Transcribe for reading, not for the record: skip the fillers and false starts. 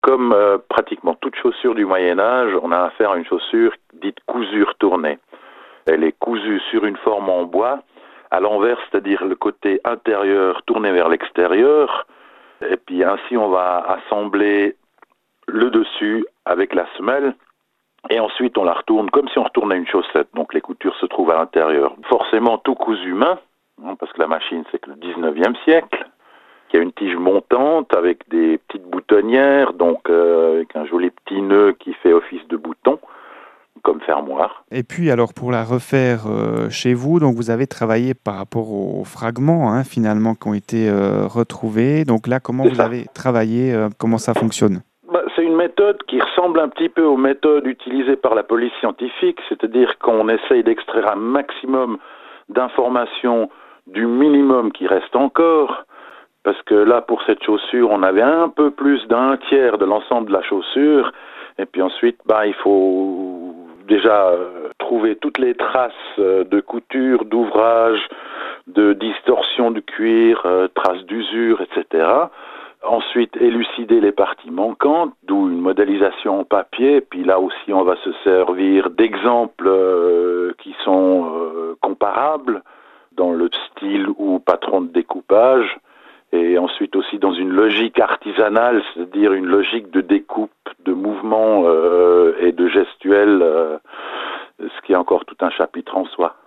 Comme pratiquement toute chaussure du Moyen-Âge, on a affaire à une chaussure dite cousure tournée. Elle est cousue sur une forme en bois, à l'envers, c'est-à-dire le côté intérieur tourné vers l'extérieur. Et puis ainsi, on va assembler le dessus avec la semelle. Et ensuite, on la retourne comme si on retournait une chaussette. Donc les coutures se trouvent à l'intérieur. Forcément, tout cousu main, parce que la machine, c'est que le 19e siècle. Il y a une tige montante avec des petites boutonnières, donc avec un joli petit nœud qui fait office de bouton, comme fermoir. Et puis alors pour la refaire chez vous, donc vous avez travaillé par rapport aux fragments finalement qui ont été retrouvés. Donc là, comment C'est vous ça. avez travaillé, comment ça fonctionne? C'est une méthode qui ressemble un petit peu aux méthodes utilisées par la police scientifique, c'est-à-dire qu'on essaye d'extraire un maximum d'informations du minimum qui reste encore, parce que là, pour cette chaussure, on avait un peu plus d'un tiers de l'ensemble de la chaussure, et puis ensuite, il faut déjà trouver toutes les traces de couture, d'ouvrage, de distorsion du cuir, traces d'usure, etc. Ensuite, élucider les parties manquantes, d'où une modélisation en papier. Puis là aussi, on va se servir d'exemples qui sont comparables dans le style ou patron de découpage. Et ensuite aussi dans une logique artisanale, c'est-à-dire une logique de découpe, de mouvement et de gestuelle, ce qui est encore tout un chapitre en soi.